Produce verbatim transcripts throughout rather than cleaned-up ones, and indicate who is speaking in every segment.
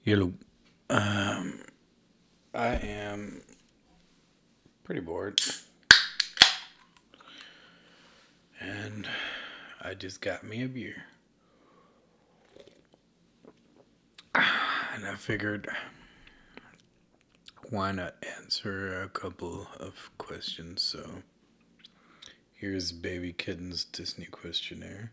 Speaker 1: Hello. Um, I am pretty bored, and I just got me a beer, and I figured why not answer a couple of questions. So here's Baby Kitten's Disney questionnaire.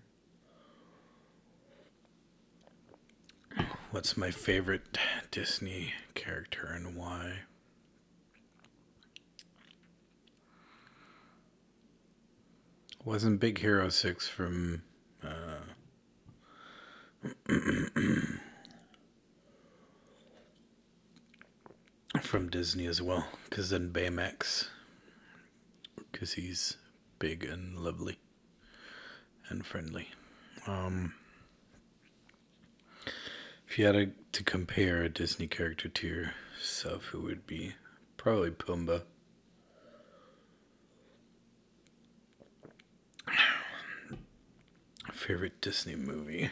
Speaker 1: What's my favorite Disney character and why? Wasn't Big Hero six from uh, from Disney as well? Because then Baymax, because he's big and lovely and friendly. Um, if you had to, to compare a Disney character to yourself, who would be? Probably Pumbaa. Favorite Disney movie?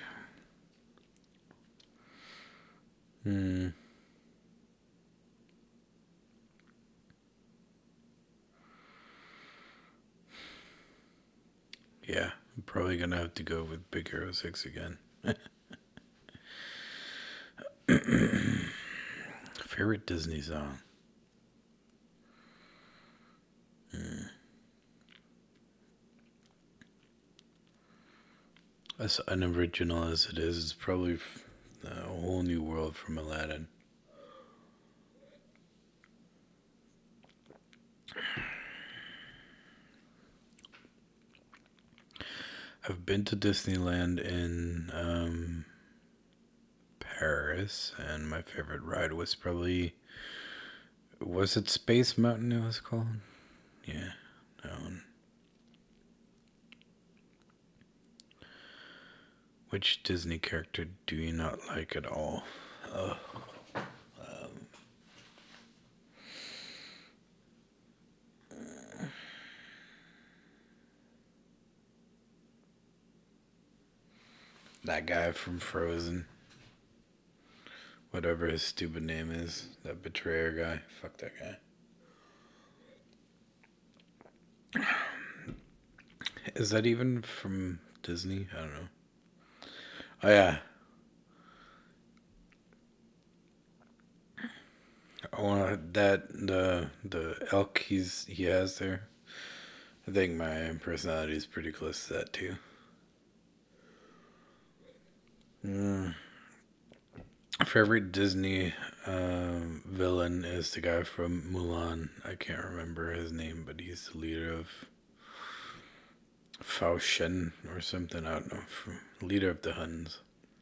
Speaker 1: Hmm. Yeah, I'm probably gonna have to go with Big Hero six again. Favorite Disney song? Hmm. As unoriginal as it is, it's probably f- a whole new world from Aladdin. I've been to Disneyland in um, Paris, and my favorite ride was probably, was it Space Mountain? It was called. Yeah, that one. Which Disney character do you not like at all? Uh, um, that guy from Frozen, whatever his stupid name is, that betrayer guy. Fuck that guy. Is that even from Disney? I don't know. Oh yeah, I want that the the elk he's he has there. I think my personality is pretty close to that too. Mm. Favorite Disney um, villain is the guy from Mulan. I can't remember his name, but he's the leader of Fao Shen or something. I don't know. Leader of the Huns.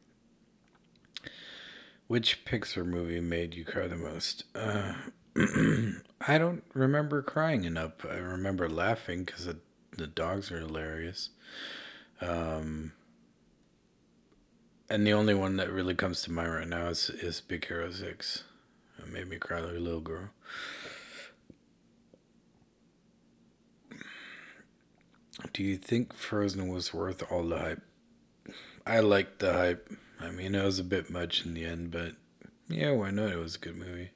Speaker 1: Which Pixar movie made you cry the most? Uh, I don't remember crying enough. I remember laughing because the, the dogs are hilarious. Um, and the only one that really comes to mind right now is, is Big Hero six. It made me cry like a little girl. Do you think Frozen was worth all the hype? I liked the hype. I mean, it was a bit much in the end, but yeah, why not? It was a good movie.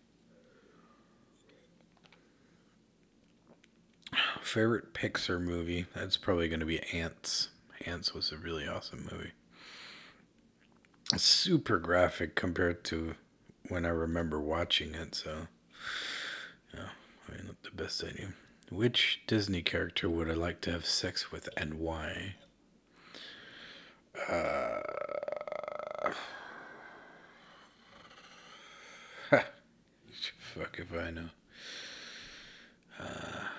Speaker 1: Favorite Pixar movie? That's probably going to be Ants. Ants was a really awesome movie. Super graphic compared to when I remember watching it, so yeah, I mean, not the best idea. Which Disney character would I like to have sex with and why? Uh, fuck if I know. Uh,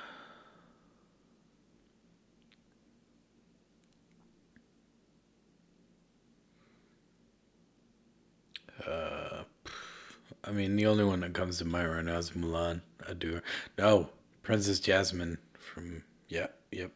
Speaker 1: uh, I mean, the only one that comes to mind right now is Mulan. I do. No, Princess Jasmine from. Yeah, yep.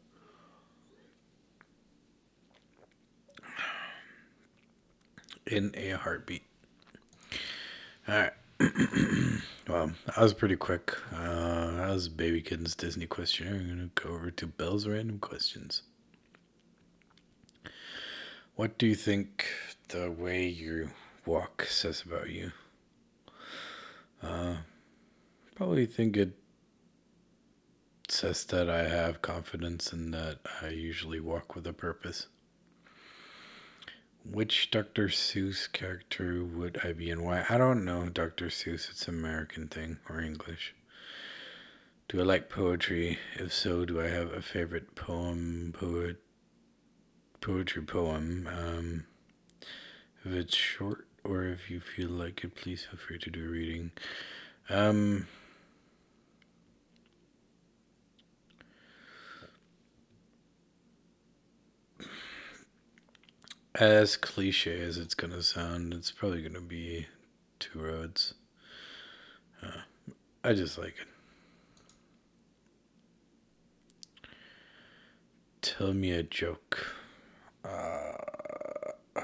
Speaker 1: In a heartbeat. All right. Well, that was pretty quick. Uh, that was Baby Kitten's Disney questionnaire. I'm going to go over to Bell's random questions. What do you think the way you walk says about you. Uh, Probably think it says that I have confidence and that I usually walk with a purpose. Which doctor Seuss character would I be and why? I don't know doctor Seuss. It's an American thing or English. Do I like poetry? If so, do I have a favorite poem, poet, poetry poem? Um, if it's short or if you feel like it, please feel free to do a reading. Um, as cliche as it's gonna sound, it's probably gonna be Two Roads. Uh, I just like it. Tell me a joke. Uh,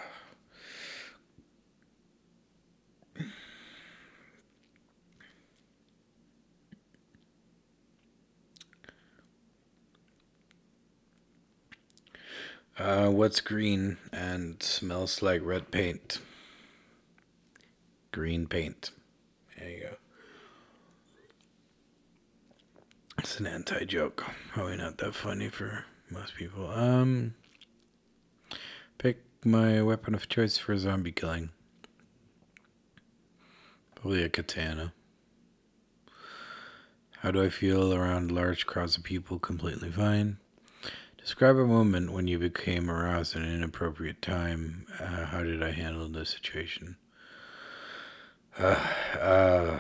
Speaker 1: uh, what's green and smells like red paint? Green paint. There you go. It's an anti joke. Probably not that funny for most people. Um, pick my weapon of choice for zombie killing. Probably a katana. How do I feel around large crowds of people? Completely fine. Describe a moment when you became aroused at an inappropriate time. Uh, how did I handle the situation? Uh, uh,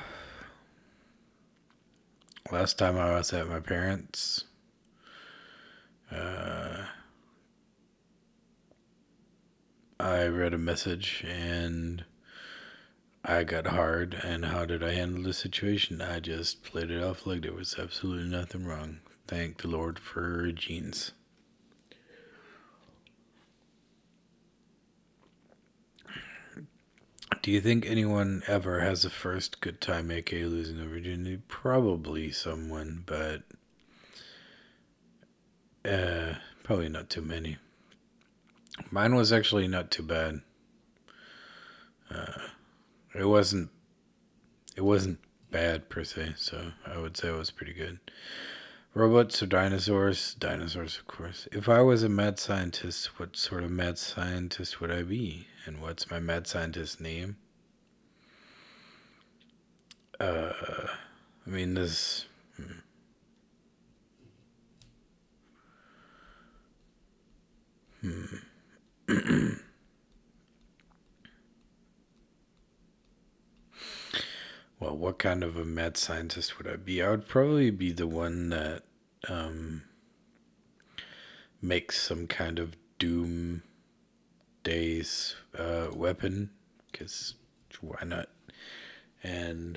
Speaker 1: last time I was at my parents', uh, I read a message and I got hard. And how did I handle the situation? I just played it off like there was absolutely nothing wrong. Thank the Lord for jeans. Do you think anyone ever has a first good time, aka losing their virginity? Probably someone, but uh, probably not too many. Mine was actually not too bad. Uh, it wasn't. It wasn't bad per se, so I would say it was pretty good. Robots or dinosaurs? Dinosaurs, of course. If I was a mad scientist, what sort of mad scientist would I be? And what's my mad scientist name? Uh, I mean, this. Hmm. Hmm. Well, what kind of a mad scientist would I be? I would probably be the one that um, makes some kind of doom days uh, weapon, because why not? And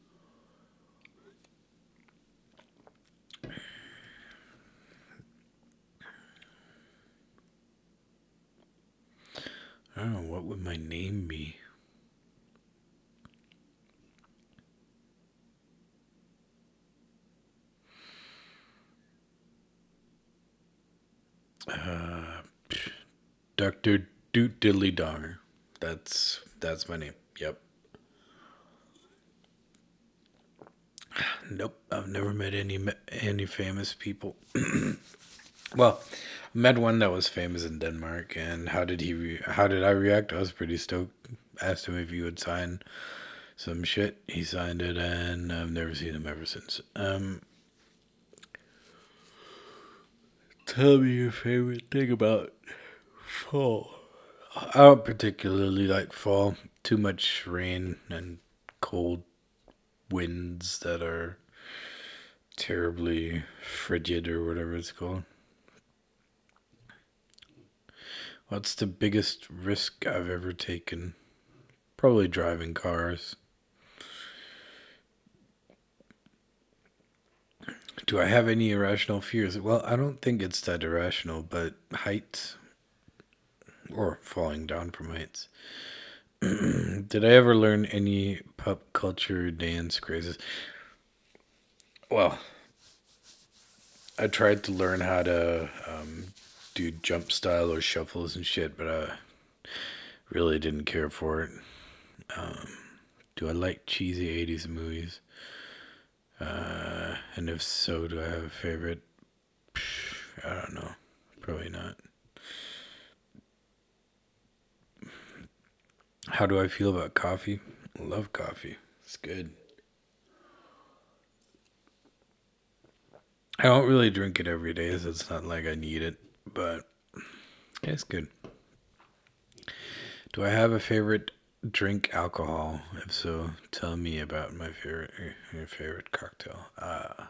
Speaker 1: I don't know, what would my name be? Uh, Doctor Doot Diddley Donger. That's that's my name. Yep. Nope. I've never met any any famous people. Well, I met one that was famous in Denmark, and how did he? Re- how did I react? I was pretty stoked. Asked him if he would sign some shit. He signed it, and I've never seen him ever since. Um, tell me your favorite thing about fall. I don't particularly like fall. Too much rain and cold winds that are terribly frigid or whatever it's called. What's the biggest risk I've ever taken? Probably driving cars. Do I have any irrational fears? Well, I don't think it's that irrational, but heights or falling down from heights. Did I ever learn any pop culture dance crazes? Well, I tried to learn how to um, do jump style or shuffles and shit, but I really didn't care for it. Um, do I like cheesy eighties movies? Uh, and if so, do I have a favorite? Psh, I don't know. Probably not. How do I feel about coffee? Love coffee. It's good. I don't really drink it every day, so it's not like I need it, but yeah, it's good. Do I have a favorite drink alcohol? If so, tell me about my favorite your favorite cocktail. Uh,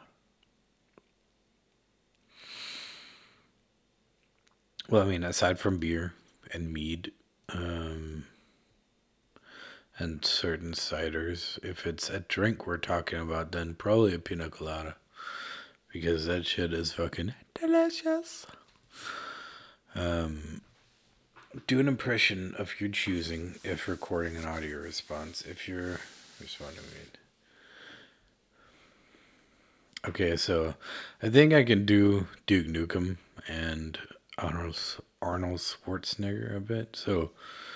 Speaker 1: well, I mean, aside from beer and mead, um, and certain ciders, if it's a drink we're talking about, then probably a pina colada because that shit is fucking delicious. Um, do an impression of your choosing if recording an audio response. If you're responding, okay, so I think I can do Duke Nukem and Arnold Arnold Schwarzenegger a bit. So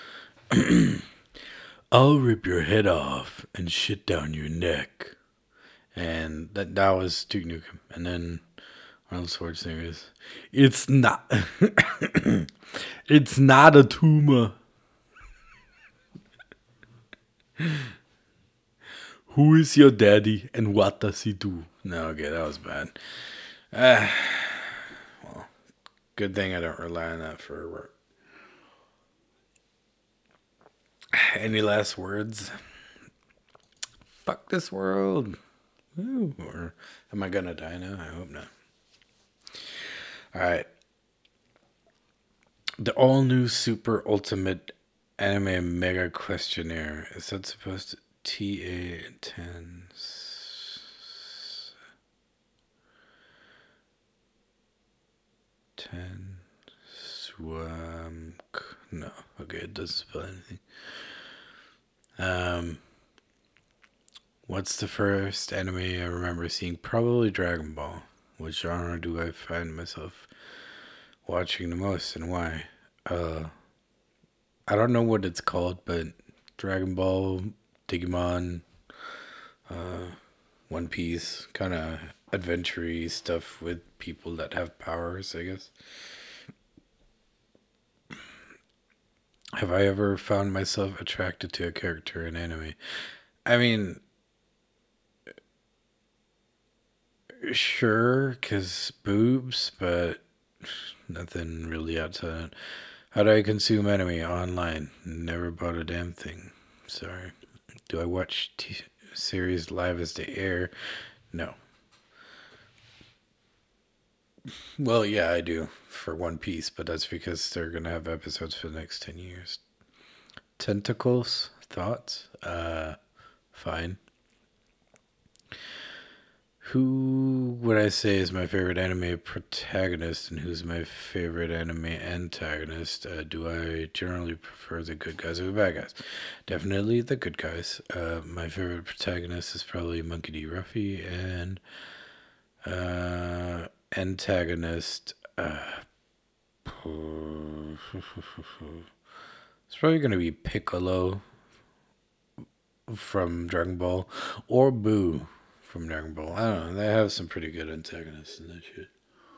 Speaker 1: I'll rip your head off and shit down your neck, and that that was Duke Nukem, and then Arnold Schwarzenegger is, it's not, it's not a tumor. Who is your daddy and what does he do? No, okay, that was bad. Uh, well, good thing I don't rely on that for work. Any last words? Fuck this world. Ooh, or am I gonna die now? I hope not. Alright. The all new Super Ultimate Anime Mega Questionnaire. Is that supposed to T A ten? ten Swam. No. Okay, it doesn't spell anything. Um, what's the first anime I remember seeing? Probably Dragon Ball. What genre do I find myself watching the most and why? Uh, I don't know what it's called, but Dragon Ball, Digimon, uh, One Piece, kind of adventure-y stuff with people that have powers, I guess. Have I ever found myself attracted to a character in anime? I mean, sure, because boobs, but nothing really outside. How do I consume anime online? Never bought a damn thing. Sorry. Do I watch t- series live as they air? No. Well, yeah, I do for One Piece, but that's because they're gonna have episodes for the next ten years. Tentacles? Thoughts? Uh, fine. Who would I say is my favorite anime protagonist and who's my favorite anime antagonist? Uh, do I generally prefer the good guys or the bad guys? Definitely the good guys. Uh, my favorite protagonist is probably Monkey D. Ruffy, and uh, antagonist. Uh, it's probably going to be Piccolo from Dragon Ball or Boo from Dragon Ball. I don't know. They have some pretty good antagonists in that shit.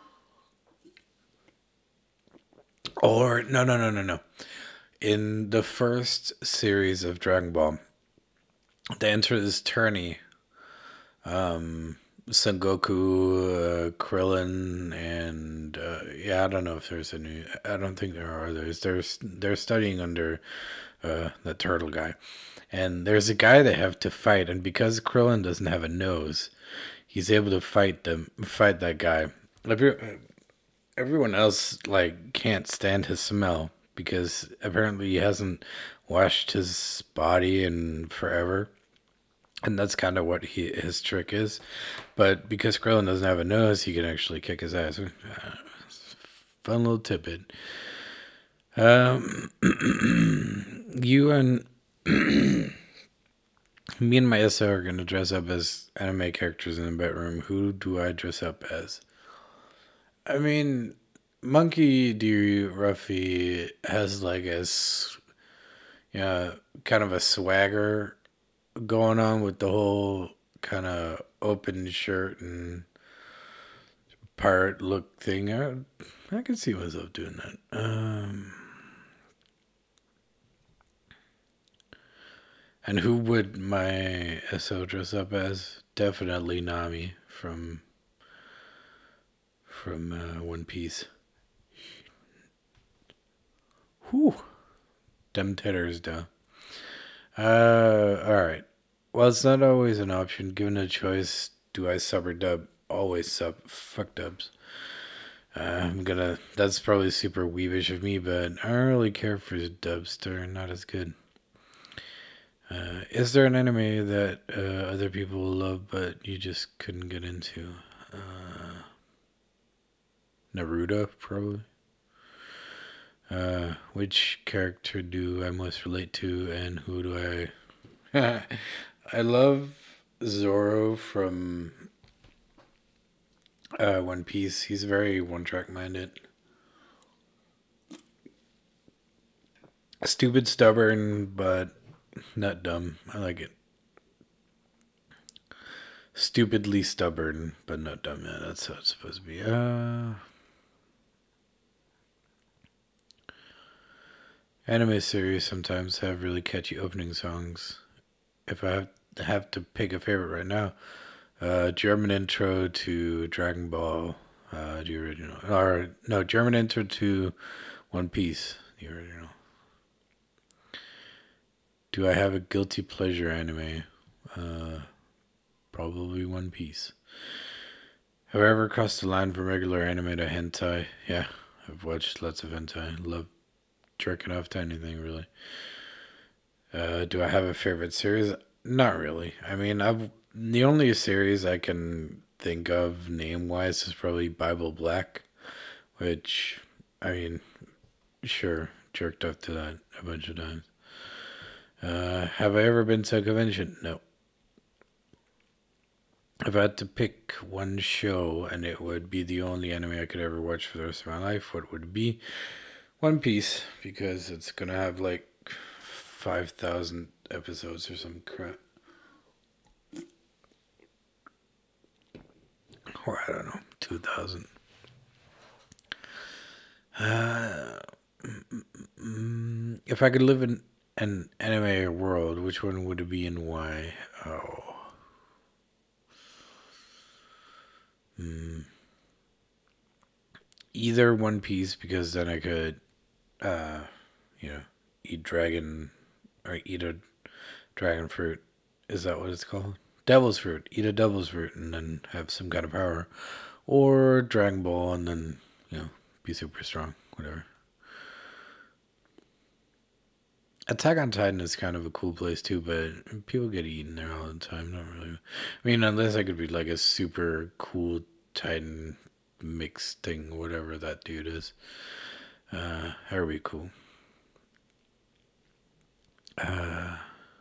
Speaker 1: Or no, no, no, no, no. In the first series of Dragon Ball, they enter this tourney. Um, Son Goku, uh, Krillin, and uh, yeah, I don't know if there's any. I don't think there are others. They're they're studying under uh, the turtle guy, and there's a guy they have to fight, and because Krillin doesn't have a nose, he's able to fight them, fight that guy. Every, everyone else like can't stand his smell because apparently he hasn't washed his body in forever. And that's kind of what he his trick is. But because Krillin doesn't have a nose, he can actually kick his ass. Uh, fun little tidbit. Um, you and me and my S O are going to dress up as anime characters in the bedroom. Who do I dress up as? I mean, Monkey D. Ruffy has like a Yeah, kind of a swagger going on with the whole kind of open shirt and pirate look thing. I, I can see myself doing that. Um, and who would my S O dress up as? Definitely Nami from from uh, One Piece. Whew, them titters, though. Uh, all right. Well, it's not always an option. Given a choice, do I sub or dub? Always sub. Fuck dubs. Uh, I'm gonna. That's probably super weebish of me, but I don't really care for dubs. They're not as good. Uh, is there an anime that uh, other people love but you just couldn't get into? Uh, Naruto, probably. Uh, which character do I most relate to, and who do I? I love Zoro from uh, One Piece. He's very one track minded. Stupid, stubborn, but not dumb. I like it. Stupidly stubborn, but not dumb. Yeah, that's how it's supposed to be. Uh, anime series sometimes have really catchy opening songs. If I have, have to pick a favorite right now, uh, German intro to Dragon Ball, uh, the original. Or, no, German intro to One Piece, the original. Do I have a guilty pleasure anime? Uh, probably One Piece. Have I ever crossed the line from regular anime to hentai? Yeah, I've watched lots of hentai. Love jerking off to anything, really. Uh, do I have a favorite series? Not really. I mean, I've the only series I can think of name wise is probably Bible Black, which I mean, sure, jerked off to that a bunch of times. Uh, have I ever been to a convention? No. If I had to pick one show and it would be the only anime I could ever watch for the rest of my life, what would it be? One Piece, because it's gonna have like five thousand episodes or some crap. Or I don't know, two thousand. Uh, mm, if I could live in an anime world, which one would it be and why? Oh. Mm, either One Piece, because then I could, uh, you know, eat dragon or eat a dragon fruit. Is that what it's called? Devil's fruit. Eat a devil's fruit and then have some kind of power. Or Dragon Ball and then, you know, be super strong. Whatever. Attack on Titan is kind of a cool place too, but people get eaten there all the time. Not really. I mean, unless I could be like a super cool Titan mix thing, whatever that dude is. Uh, that would be cool. Uh,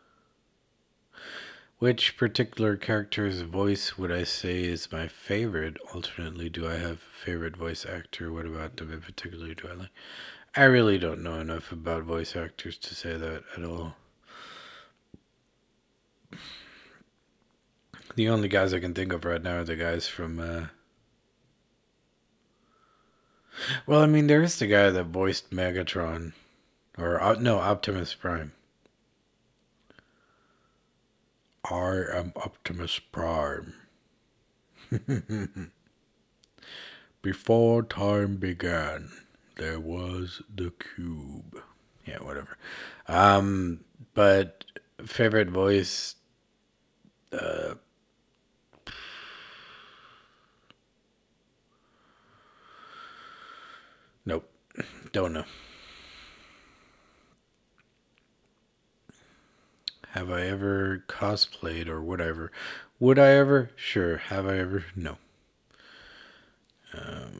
Speaker 1: which particular character's voice would I say is my favorite? Alternately, do I have a favorite voice actor? What about them in particular do I like? I really don't know enough about voice actors to say that at all. The only guys I can think of right now are the guys from. Uh... Well, I mean, there is the guy that voiced Megatron, or uh, no, Optimus Prime. I am Optimus Prime. Before time began, there was the cube. Yeah, whatever. Um, but favorite voice. Uh, nope, don't know. Have I ever cosplayed or whatever? Would I ever? Sure. Have I ever? No. Um,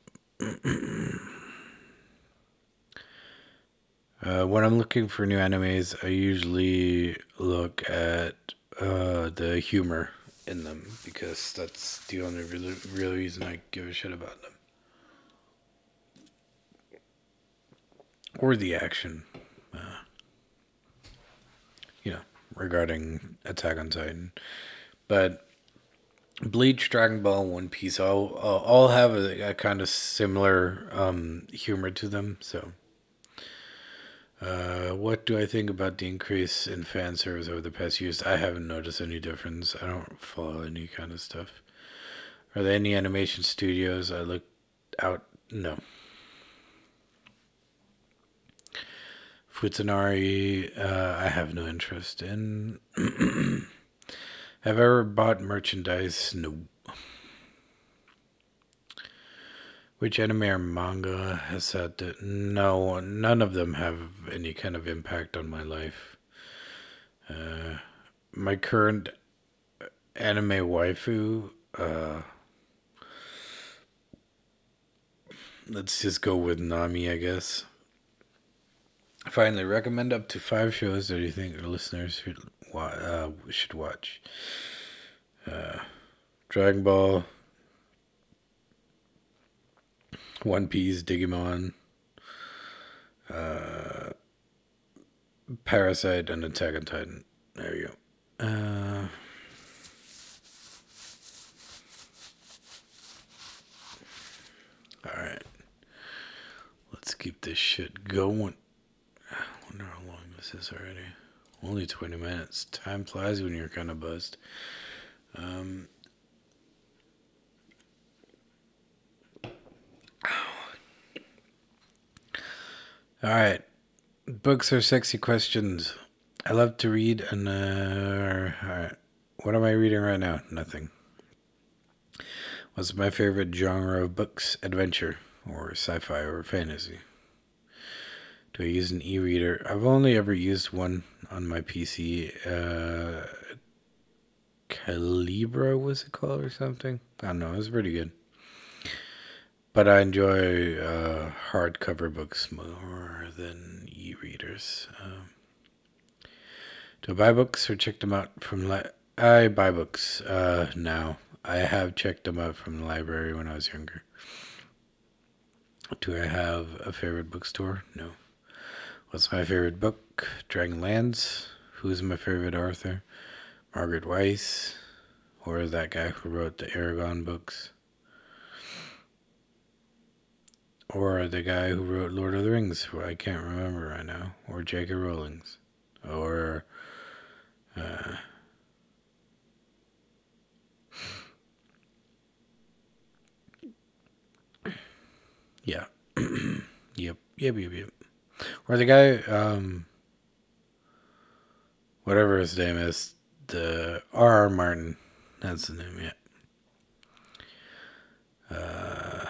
Speaker 1: uh, when I'm looking for new animes, I usually look at uh, the humor in them because that's the only real, real reason I give a shit about them. Or the action. Uh, you know, regarding Attack on Titan. But Bleach, Dragon Ball, One Piece, all all, all have a, a kind of similar um, humor to them. So, uh, what do I think about the increase in fan service over the past years? I haven't noticed any difference. I don't follow any kind of stuff. Are there any animation studios I looked out? No. Futanari, uh, I have no interest in. Have I ever bought merchandise? No. Which anime or manga has had to? No, none of them have any kind of impact on my life. Uh, my current anime waifu, uh, let's just go with Nami, I guess. Finally, recommend up to five shows that you think our listeners should, wa- uh, should watch. Uh, Dragon Ball, One Piece, Digimon, uh, Parasite, and Attack on Titan. There you go. Uh, all right. Let's keep this shit going. I wonder how long this is already. Only twenty minutes. Time flies when you're kind of buzzed. Um, all right. Books are sexy questions. I love to read and, uh, all right. What am I reading right now? Nothing. What's my favorite genre of books? Adventure or sci-fi or fantasy? Do I use an e-reader? I've only ever used one on my P C. Uh, Calibra was it called or something? I don't know. It was pretty good. But I enjoy uh, hardcover books more than e-readers. Um, do I buy books or check them out from... Li- I buy books uh, now. I have checked them out from the library when I was younger. Do I have a favorite bookstore? No. What's my favorite book? Dragonlance. Who's my favorite author? Margaret Weiss. Or that guy who wrote the Aragon books. Or the guy who wrote Lord of the Rings, who I can't remember right now. Or J K. Rowling's. Or, uh... yeah. Yep. Yep, yep, yep. Or the guy, um... whatever his name is. The R R. Martin. That's the name, yeah. Uh...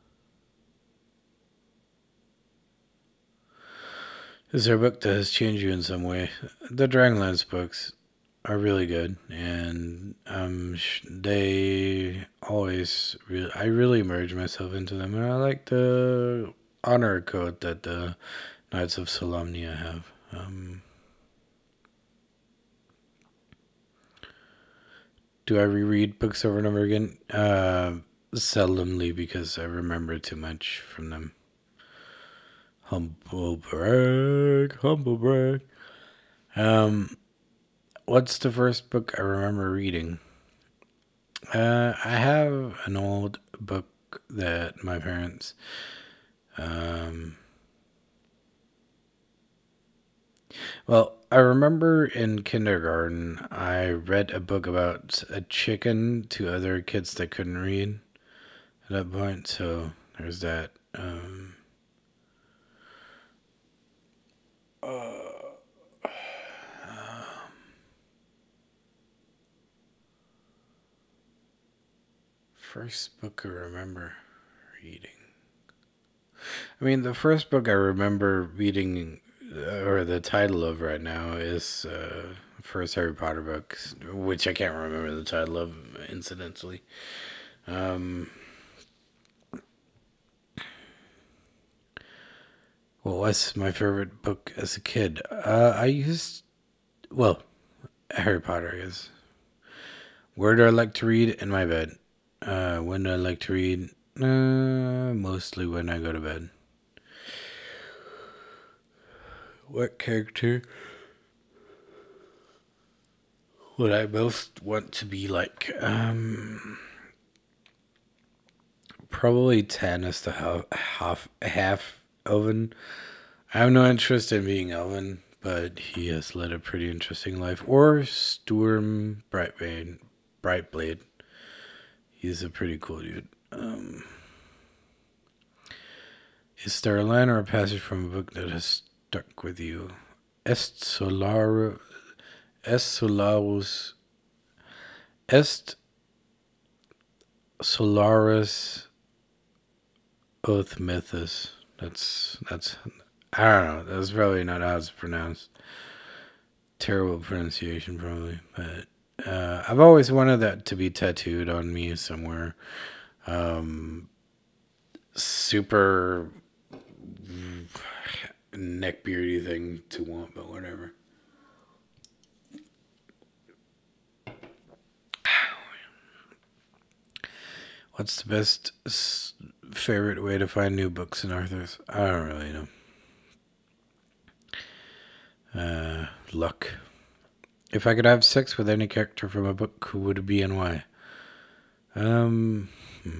Speaker 1: Is there a book that has changed you in some way? The Dragonlance books are really good, and um, they always really, I really immerse myself into them, and I like the honor code that the Knights of Solamnia have. Um, do I reread books over and over again? Uh, seldomly, because I remember too much from them. Humble brag, humble brag. Um, what's the first book I remember reading? Uh, I have an old book that my parents, um, well, I remember in kindergarten, I read a book about a chicken to other kids that couldn't read at that point. So there's that. Um, uh, first book I remember reading. I mean, the first book I remember reading, uh, or the title of right now, is uh, first Harry Potter book, which I can't remember the title of, incidentally. Um, what was my favorite book as a kid? Uh, I used, well, Harry Potter is. Where do I like to read? In my bed. Uh, when do I like to read? Uh, mostly when I go to bed. What character What I most want to be like, um, probably ten is the half half half Elven. I have no interest in being Elven, but he has led a pretty interesting life. Or Sturm Brightblade, Brightblade. He's a pretty cool dude. Um, is there a line or a passage from a book that has stuck with you? Est solar, est solarus, est solaris oath mythos. That's that's I don't know. That's probably not how it's pronounced. Terrible pronunciation, probably. But uh, I've always wanted that to be tattooed on me somewhere. Um, super neckbeardy thing to want, but whatever. What's the best s- favorite way to find new books and authors? I don't really know. Uh, luck. If I could have sex with any character from a book, who would it be and why? Um. Hmm.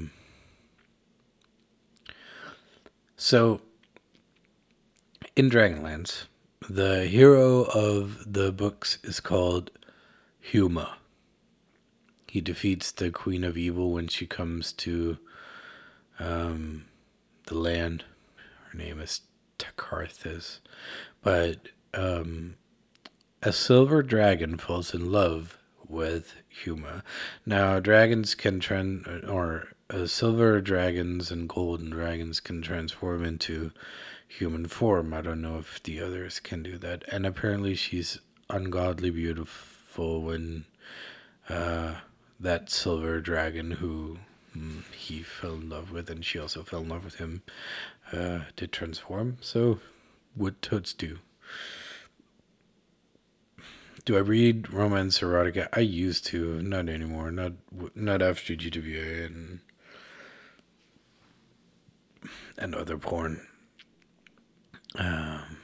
Speaker 1: So, in Dragonlance, the hero of the books is called Huma. He defeats the Queen of Evil when she comes to um, the land. Her name is Takarthus. But um, a silver dragon falls in love with Huma. Now, dragons can trans or uh, silver dragons and golden dragons can transform into human form. I don't know if the others can do that. And apparently, she's ungodly beautiful when uh, that silver dragon who mm, he fell in love with, and she also fell in love with him, uh, did transform. So, would toads do? Do I read romance erotica? I used to, not anymore. Not not after G W A and and other porn. Um,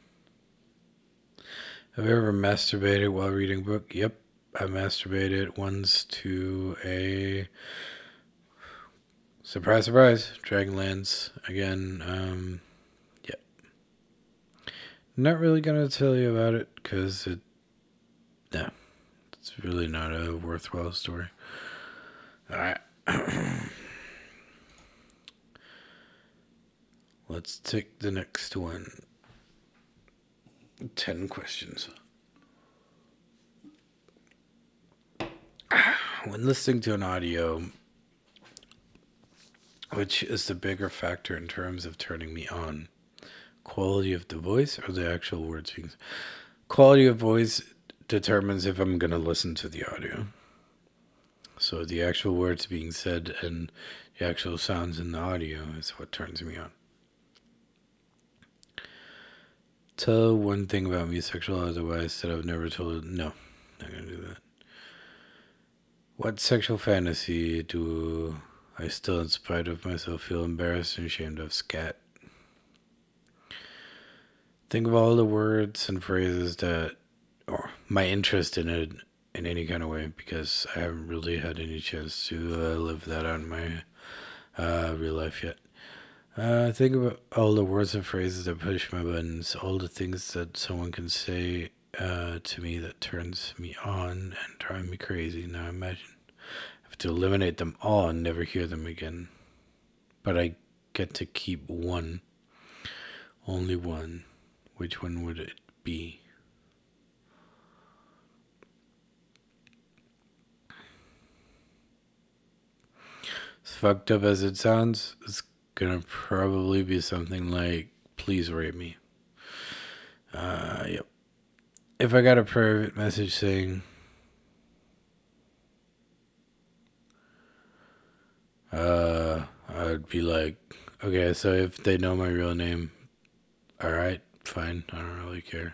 Speaker 1: have you ever masturbated while reading a book? Yep, I masturbated once to a surprise, surprise, Dragonlance again. Um, yeah, not really gonna tell you about it because it, no, it's really not a worthwhile story. All right. Let's take the next one. Ten questions. When listening to an audio, which is the bigger factor in terms of turning me on? Quality of the voice or the actual words being? Quality of voice determines if I'm going to listen to the audio. So the actual words being said and the actual sounds in the audio is what turns me on. Tell one thing about me, sexual or otherwise, that I've never told. No, not gonna do that. What sexual fantasy do I still, in spite of myself, feel embarrassed and ashamed of? Scat. Think of all the words and phrases that, or my interest in it in any kind of way, because I haven't really had any chance to uh, live that out in my uh, real life yet. Uh, think about all the words and phrases that push my buttons, all the things that someone can say uh, to me that turns me on and drive me crazy. Now imagine I have to eliminate them all and never hear them again. But I get to keep one. Only one. Which one would it be? As fucked up as it sounds, it's gonna probably be something like, please rape me. Uh, yep. If I got a private message saying, uh, I'd be like, okay, so if they know my real name, alright, fine, I don't really care.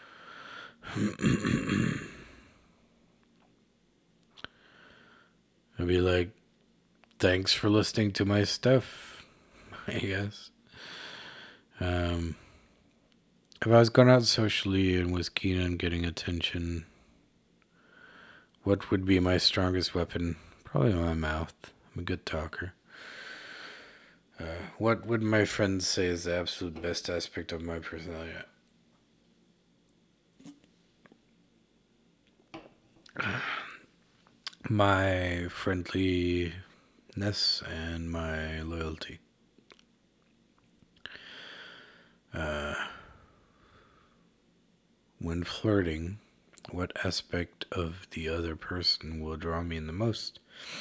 Speaker 1: I'd be like, thanks for listening to my stuff, I guess. Um, if I was going out socially and was keen on getting attention, What would be my strongest weapon? Probably my mouth. I'm a good talker. Uh, what would my friends say is the absolute best aspect of my personality? My friendliness and my loyalty. Uh, when flirting, what aspect of the other person will draw me in the most?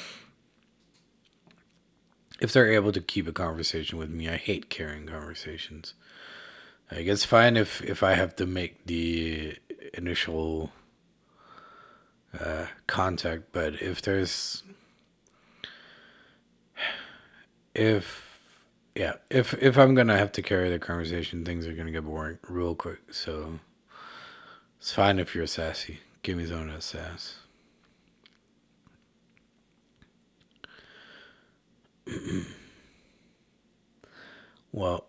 Speaker 1: If they're able to keep a conversation with me, I hate carrying conversations. Like, it's fine if, if I have to make the initial uh, contact, but if there's if yeah if if I'm gonna have to carry the conversation, things are gonna get boring real quick. So it's fine if you're sassy. Give me some of that sass. Well,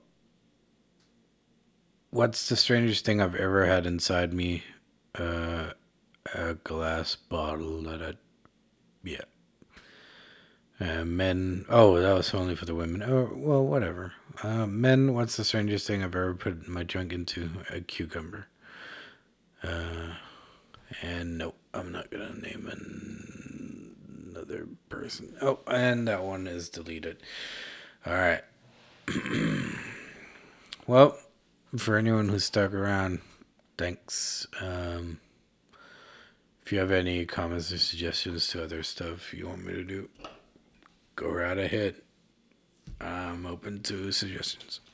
Speaker 1: what's the strangest thing I've ever had inside me? Uh, a glass bottle that I yeah. Uh, men. Oh, that was only for the women. Oh, well, whatever. Uh, men. What's the strangest thing I've ever put my junk into? A cucumber. Uh, and nope, I'm not gonna name an- another person. Oh, and that one is deleted. All right. Well, for anyone who's stuck around, thanks. Um, if you have any comments or suggestions to other stuff you want me to do, go right ahead. I'm open to suggestions.